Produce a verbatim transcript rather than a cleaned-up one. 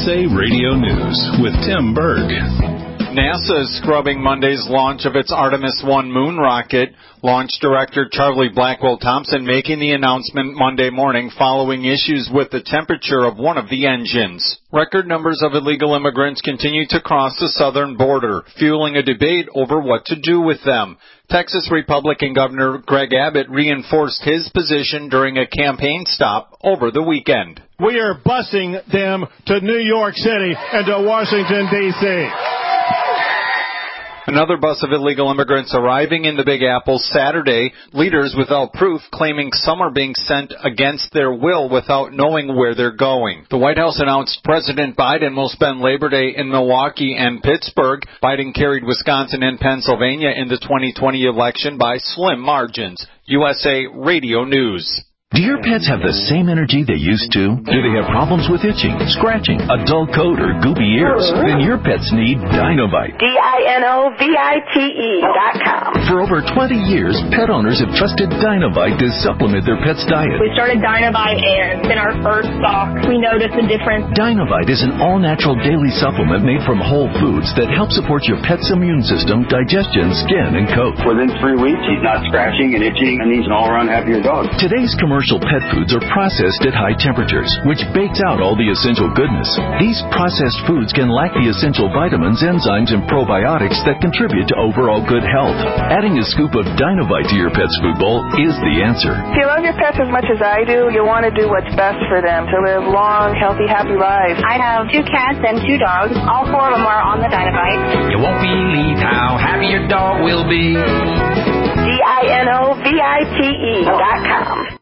S A Radio News with Tim Berg. NASA is scrubbing Monday's launch of its Artemis one moon rocket. Launch Director Charlie Blackwell Thompson making the announcement Monday morning following issues with the temperature of one of the engines. Record numbers of illegal immigrants continue to cross the southern border, fueling a debate over what to do with them. Texas Republican Governor Greg Abbott reinforced his position during a campaign stop over the weekend. We are busing them to New York City and to Washington, D C Another bus of illegal immigrants arriving in the Big Apple Saturday, leaders without proof claiming some are being sent against their will without knowing where they're going. The White House announced President Biden will spend Labor Day in Milwaukee and Pittsburgh. Biden carried Wisconsin and Pennsylvania in the twenty twenty election by slim margins. U S A Radio News. Do your pets have the same energy they used to? Do they have problems with itching, scratching, a dull coat, or goopy ears? Then your pets need Dinovite. D I N O V I T E dot com. For over twenty years, pet owners have trusted Dinovite to supplement their pet's diet. We started Dinovite, and in our first stock, we noticed a difference. Dinovite is an all-natural daily supplement made from whole foods that help support your pet's immune system, digestion, skin, and coat. Within three weeks, he's not scratching and itching, and he's an all-around happier dog. Today's commercial Commercial pet foods are processed at high temperatures, which bakes out all the essential goodness. These processed foods can lack the essential vitamins, enzymes, and probiotics that contribute to overall good health. Adding a scoop of Dinovite to your pet's food bowl is the answer. If you love your pets as much as I do, you want to do what's best for them, to live long, healthy, happy lives. I have two cats and two dogs. All four of them are on the Dinovite. You won't believe how happy your dog will be. D I N O V I T E dot com.